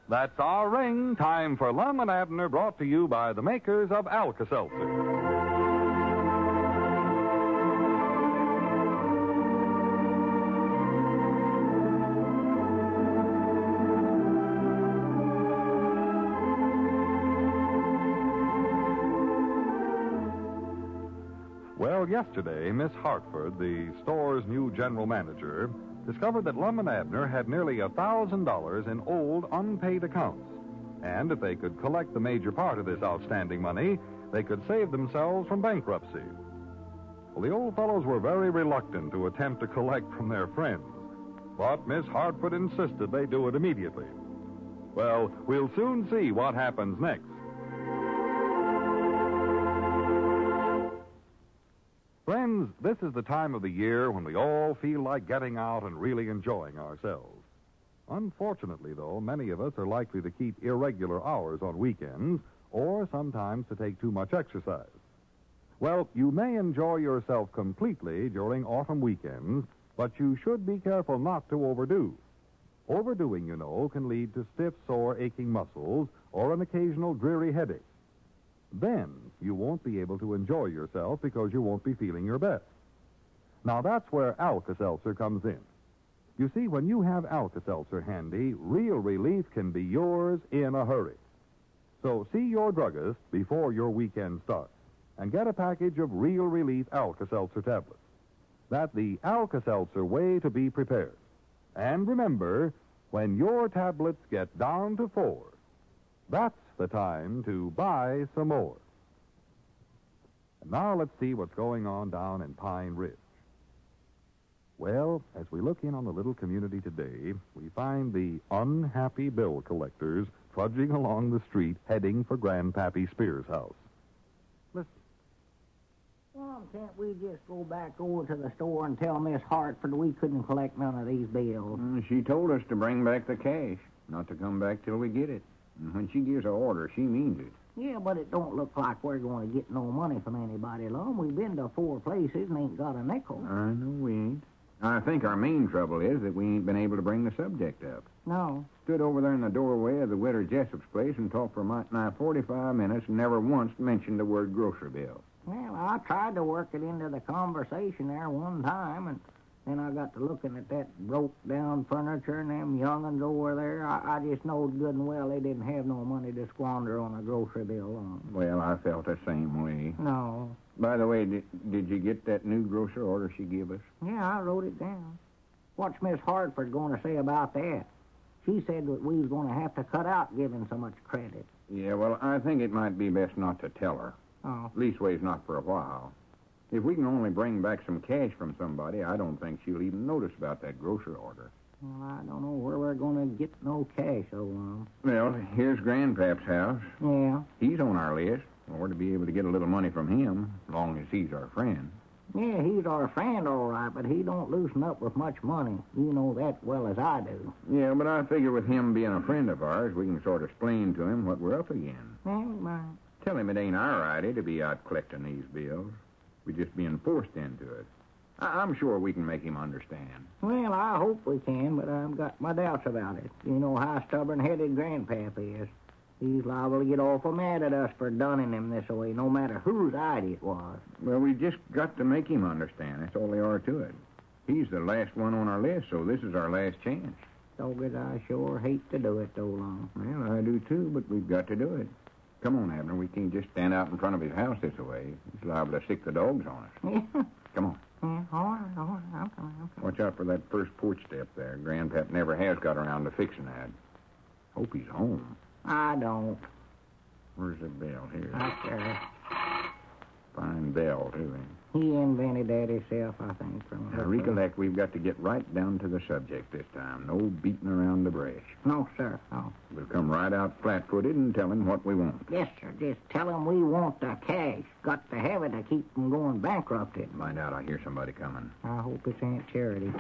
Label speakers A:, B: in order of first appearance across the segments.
A: That's our ring. Time for Lum and Abner, brought to you by the makers of Alka-Seltzer. Well, yesterday, Miss Hartford, the store's new general manager, discovered that Lum and Abner had nearly $1,000 in old, unpaid accounts. And if they could collect the major part of this outstanding money, they could save themselves from bankruptcy. Well, the old fellows were very reluctant to attempt to collect from their friends. But Miss Hartford insisted they do it immediately. Well, we'll soon see what happens next. Friends, this is the time of the year when we all feel like getting out and really enjoying ourselves. Unfortunately, though, many of us are likely to keep irregular hours on weekends or sometimes to take too much exercise. Well, you may enjoy yourself completely during autumn weekends, but you should be careful not to overdo. Overdoing, you know, can lead to stiff, sore, aching muscles or an occasional dreary headache. Then you won't be able to enjoy yourself because you won't be feeling your best. Now, that's where Alka-Seltzer comes in. You see, when you have Alka-Seltzer handy, real relief can be yours in a hurry. So see your druggist before your weekend starts and get a package of Real Relief Alka-Seltzer tablets. That's the Alka-Seltzer way to be prepared. And remember, when your tablets get down to 4, that's the time to buy some more. And now let's see what's going on down in Pine Ridge. Well, as we look in on the little community today, we find the unhappy bill collectors trudging along the street heading for Grandpappy Spears' house. Listen.
B: Well, can't we just go back over to the store and tell Miss Hartford we couldn't collect none of these bills?
C: She told us to bring back the cash, not to come back till we get it. And when she gives an order, she means it.
B: Yeah, but it don't look like we're going to get no money from anybody, Lum. We've been to 4 places and ain't got a nickel.
C: I know we ain't. I think our main trouble is that we ain't been able to bring the subject up.
B: No.
C: Stood over there in the doorway of the Widow Jessup's place and talked for nigh 45 minutes and never once mentioned the word grocery bill.
B: Well, I tried to work it into the conversation there one time, and then I got to looking at that broke-down furniture and them young'uns over there. I just knowed good and well they didn't have no money to squander on a grocery bill on.
C: Well, I felt the same way.
B: No.
C: By the way, did you get that new grocery order she gave us?
B: Yeah, I wrote it down. What's Miss Hartford going to say about that? She said that we was going to have to cut out giving so much credit.
C: Yeah, well, I think it might be best not to tell her.
B: Oh.
C: Leastways, not for a while. If we can only bring back some cash from somebody, I don't think she'll even notice about that grocery order.
B: Well, I don't know where we're going to get no cash so long.
C: Well, here's Grandpap's house.
B: Yeah.
C: He's on our list. Or to be able to get a little money from him, as long as he's our friend.
B: Yeah, he's our friend, all right, but he don't loosen up with much money. You know that well as I do.
C: Yeah, but I figure with him being a friend of ours, we can sort of explain to him what we're up against.
B: Well, right.
C: Tell him it ain't our idea to be out collecting these bills. We're just being forced into it. I'm sure we can make him understand.
B: Well, I hope we can, but I've got my doubts about it. You know how stubborn-headed Grandpap is. He's liable to get awful mad at us for dunning him this way, no matter whose idea it was.
C: Well, we just got to make him understand. That's all there are to it. He's the last one on our list, so this is our last chance.
B: Dogged, I sure hate to do it, though, Lum.
C: Well, I do, too, but we've got to do it. Come on, Abner. We can't just stand out in front of his house this way. He's liable to sick the dogs on us.
B: Yeah.
C: Come on.
B: Yeah, all right. I'm coming.
C: Watch out for that first porch step there. Grandpap never has got around to fixing that. Hope he's home.
B: I don't.
C: Where's the bell here?
B: Right there.
C: Fine bell, too.
B: He invented that himself, I think.
C: Now, recollect, we've got to get right down to the subject this time. No beating around the brush.
B: No, sir. No.
C: We'll come right out flat-footed and tell him what we want.
B: Yes, sir. Just tell him we want the cash. Got to have it to keep from going bankrupted.
C: Find out. I hear somebody coming.
B: I hope it's Aunt Charity.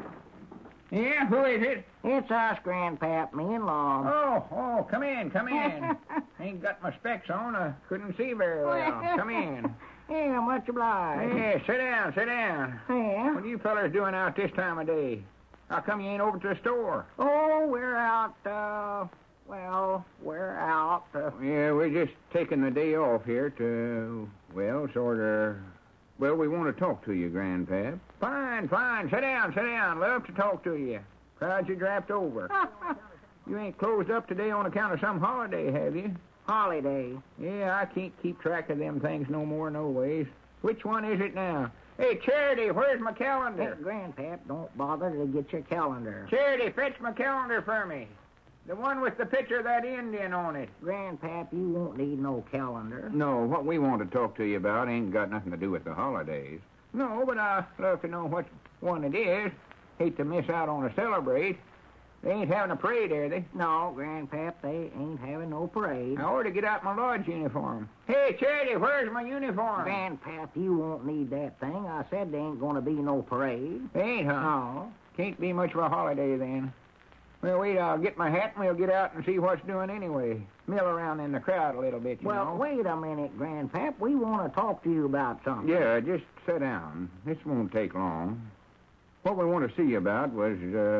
D: Yeah, who is it?
B: It's us, Grandpap, me and Long.
D: Oh, come in. Ain't got my specs on. I couldn't see very well. Come in.
B: Yeah, much obliged.
D: Yeah, sit down.
B: Yeah?
D: What are you fellers doing out this time of day? How come you ain't over to the store?
B: Oh, we're out, Well, we're out.
C: Yeah, we're just taking the day off here to, well, well, we want to talk to you, Grandpap.
D: Fine. Sit down. Love to talk to you. Proud you dropped over. You ain't closed up today on account of some holiday, have you?
B: Holiday.
D: Yeah, I can't keep track of them things no more, no ways. Which one is it now? Hey, Charity, where's my calendar?
B: Hey, Grandpap, don't bother to get your calendar.
D: Charity, fetch my calendar for me. The one with the picture of that Indian on it.
B: Grandpap, you won't need no calendar.
C: No, what we want to talk to you about ain't got nothing to do with the holidays.
D: No, but I'd love to know what one it is. Hate to miss out on a celebrate. They ain't having a parade, are they?
B: No, Grandpap, they ain't having no parade.
D: I ought to get out my lodge uniform. Hey, Charity, where's my uniform?
B: Grandpap, you won't need that thing. I said there ain't going to be no parade.
D: They ain't, huh?
B: No.
D: Can't be much of a holiday then. Well, wait, I'll get my hat and we'll get out and see what's doing anyway. Mill around in the crowd a little bit, you know.
B: Well, wait a minute, Grandpap. We want to talk to you about something.
C: Yeah, just sit down. This won't take long. What we want to see you about was,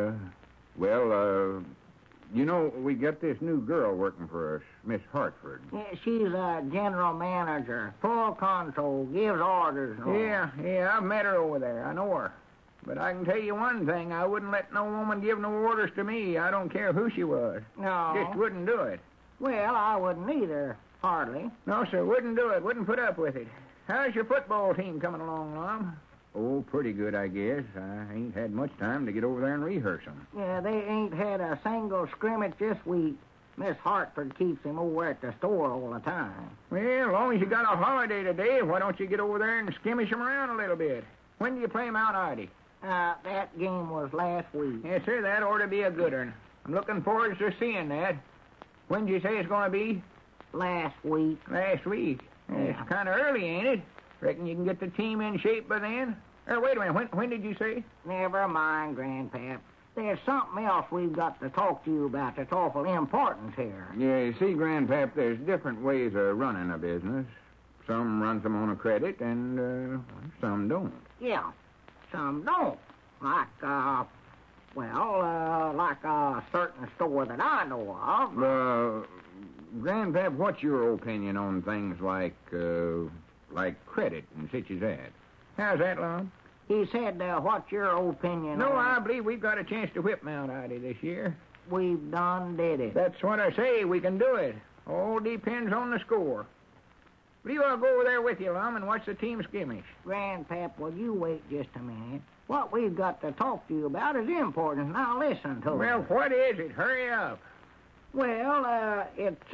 C: you know, we got this new girl working for us, Miss Hartford.
B: Yeah, she's a general manager, full control, gives orders. And all.
D: Yeah, I've met her over there. I know her. But I can tell you one thing. I wouldn't let no woman give no orders to me. I don't care who she was.
B: No.
D: Just wouldn't do it.
B: Well, I wouldn't either, hardly.
D: No, sir, wouldn't do it. Wouldn't put up with it. How's your football team coming along, Lum?
C: Oh, pretty good, I guess. I ain't had much time to get over there and rehearse them.
B: Yeah, they ain't had a single scrimmage this week. Miss Hartford keeps him over at the store all the time.
D: Well, as long as you got a holiday today, why don't you get over there and skimmish them around a little bit? When do you play Mount Ida?
B: That game was last week.
D: Yes, sir, that ought to be a good one. I'm looking forward to seeing that. When'd you say it's going to be?
B: Last week.
D: Last week.
B: Yeah.
D: It's kind of early, ain't it? Reckon you can get the team in shape by then? Wait a minute. When did you say?
B: Never mind, Grandpap. There's something else we've got to talk to you about that's awful important here.
C: Yeah, you see, Grandpap, there's different ways of running a business. Some runs them on a credit, and some don't.
B: Yeah, some don't. Like a certain store that I know of.
C: Grandpap, what's your opinion on things like credit and such as that?
D: How's that, Lum?
B: He said, what's your opinion
D: No,
B: on
D: I believe we've got a chance to whip Mount Ida this year.
B: We've done did it.
D: That's what I say. We can do it. All depends on the score. Believe I'll go over there with you, Lum, and watch the team skimmish.
B: Grandpap, will you wait just a minute? What we've got to talk to you about is important. Now listen to
D: Well,
B: me.
D: what is it? Hurry up.
B: Well,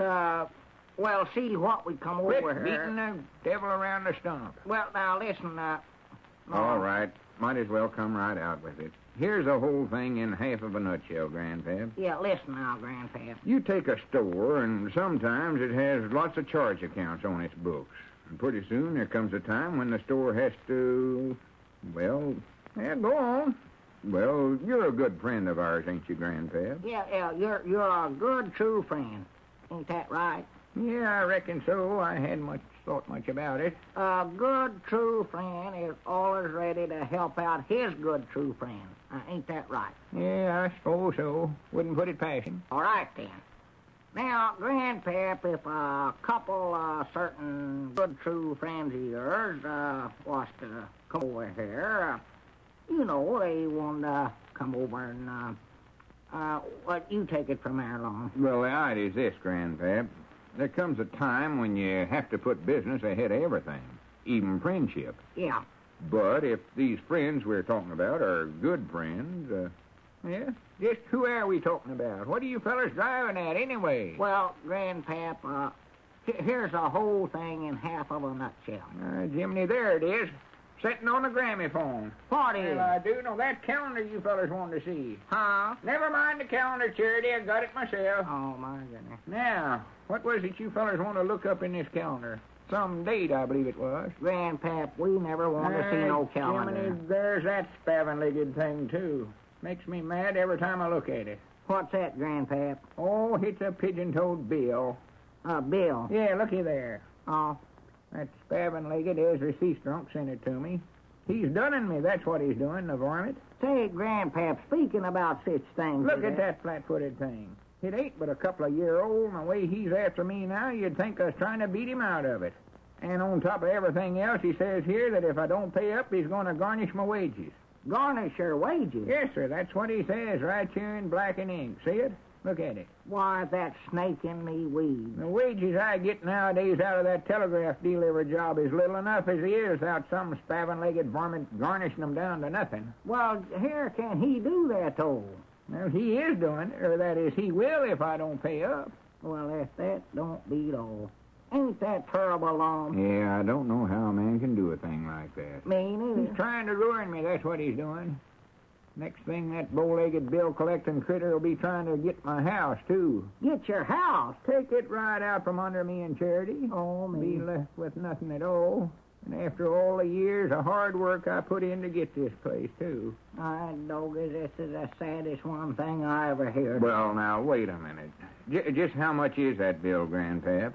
B: see what we come
D: Quit
B: over here.
D: beating the devil around the stump.
B: Well, now listen,
C: All right. Might as well come right out with it. Here's the whole thing in half of a nutshell, Grandpap.
B: Yeah, listen now, Grandpap.
C: You take a store, and sometimes it has lots of charge accounts on its books. And pretty soon there comes a time when the store has to,
D: Yeah, go on.
C: Well, you're a good friend of ours, ain't you, Grandpap?
B: Yeah, you're a good, true friend. Ain't that right?
D: Yeah, I reckon so. I hadn't thought much about it.
B: A good, true friend is always ready to help out his good, true friend. Ain't that right?
D: Yeah, I suppose so. Wouldn't put it past him.
B: All right, then. Now, Grandpap, if a couple certain good, true friends of yours was to come over here, they want to come over and, you take it from there, Lon.
C: Well, the idea's this, Grandpap. There comes a time when you have to put business ahead of everything, even friendship.
B: Yeah.
C: But if these friends we're talking about are good friends,
D: Yeah? Just who are we talking about? What are you fellas driving at, anyway?
B: Well, Grandpap, here's the whole thing in half of a nutshell.
D: Jiminy, there it is. Sitting on the gramophone.
B: What is?
D: Well, I do know that calendar you fellas wanted to see.
B: Huh?
D: Never mind the calendar, Charity. I got it myself.
B: Oh, my goodness.
D: Now, what was it you fellas want to look up in this calendar? Some date, I believe it was.
B: Grandpap, we never want to see no calendar.
D: Jiminy, there's that spavin-legged thing, too. Makes me mad every time I look at it.
B: What's that, Grandpap?
D: Oh, it's a pigeon-toed bill.
B: Bill.
D: Yeah, looky there.
B: Oh.
D: That spavin-legged Ezra Seastrunk sent it to me. He's dunning me, that's what he's doing, the varmint.
B: Say, Grandpap, speaking about such things...
D: Look at that flat-footed thing. It ain't but a couple of year old, and the way he's after me now, you'd think I was trying to beat him out of it. And on top of everything else, he says here that if I don't pay up, he's going to garnish my wages.
B: Garnish your wages?
D: Yes, sir, that's what he says right here in black and ink. See it? Look at it.
B: Why, that snake in me weed.
D: The wages I get nowadays out of that telegraph delivery job is little enough as he is without some spavined-legged varmint garnishing them down to nothing.
B: Well, here, can he do that, though?
D: Well, he is doing it, or that is, he will if I don't pay up.
B: Well, if that don't beat all. Ain't that terrible, Lum?
C: Yeah, I don't know how a man can do a thing like that.
B: Me neither.
D: He's trying to ruin me, that's what he's doing. Next thing, that bow-legged bill-collecting critter will be trying to get my house, too.
B: Get your house?
D: Take it right out from under me in charity.
B: Oh, me.
D: Be left with nothing at all. And after all the years of hard work I put in to get this place, too.
B: I doggy, this is the saddest one thing I ever heard.
C: Well, now, wait a minute. Just how much is that bill, Grandpap?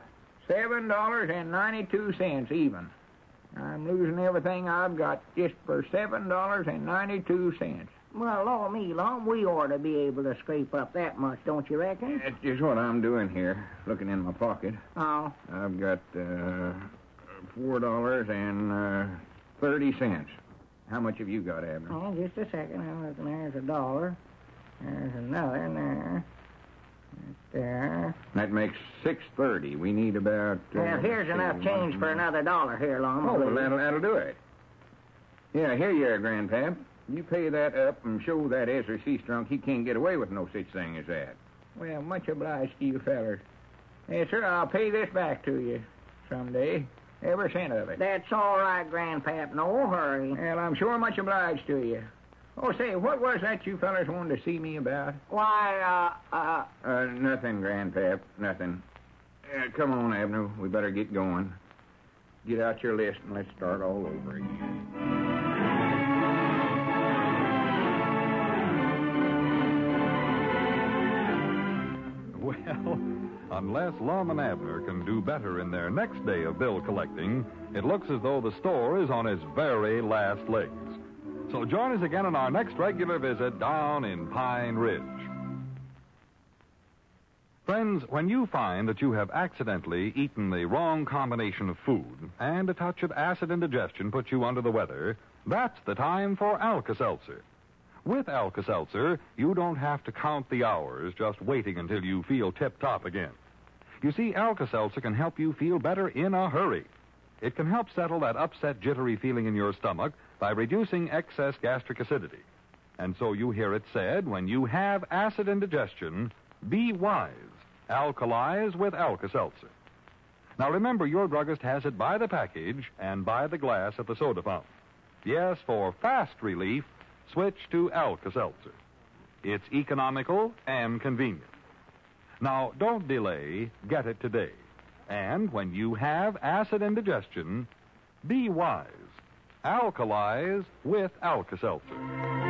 D: $7.92 even. I'm losing everything I've got just for $7.92.
B: Well, Lord me, Lum, we ought to be able to scrape up that much, don't you reckon?
C: That's just what I'm doing here, looking in my pocket.
B: Oh.
C: I've got $4.30. How much have you got, Abner?
B: Oh, just a second. I'm looking. There's $1. There's another in there. Right there.
C: That makes $6.30. We need about...
B: Well, here's enough change for another $1 here, Lum.
C: Oh, well, that'll do it. Yeah, here you are, Grandpap. You pay that up and show that Ezra Seastrunk he can't get away with no such thing as that.
D: Well, much obliged to you fellers. Yes, sir, I'll pay this back to you someday. Every cent of it.
B: That's all right, Grandpap. No hurry.
D: Well, I'm sure much obliged to you. Oh, say, what was that you fellers wanted to see me about?
B: Why,
C: Nothing, Grandpap, nothing. Come on, Abner, we better get going. Get out your list and let's start all over again.
A: Well, unless Lum and Abner can do better in their next day of bill collecting, it looks as though the store is on its very last legs. So join us again on our next regular visit down in Pine Ridge. Friends, when you find that you have accidentally eaten the wrong combination of food and a touch of acid indigestion puts you under the weather, that's the time for Alka-Seltzer. With Alka-Seltzer, you don't have to count the hours just waiting until you feel tip-top again. You see, Alka-Seltzer can help you feel better in a hurry. It can help settle that upset, jittery feeling in your stomach by reducing excess gastric acidity. And so you hear it said, when you have acid indigestion, be wise. Alkalize with Alka-Seltzer. Now remember, your druggist has it by the package and by the glass at the soda fountain. Yes, for fast relief, switch to Alka-Seltzer. It's economical and convenient. Now, don't delay. Get it today. And when you have acid indigestion, be wise. Alkalize with Alka-Seltzer.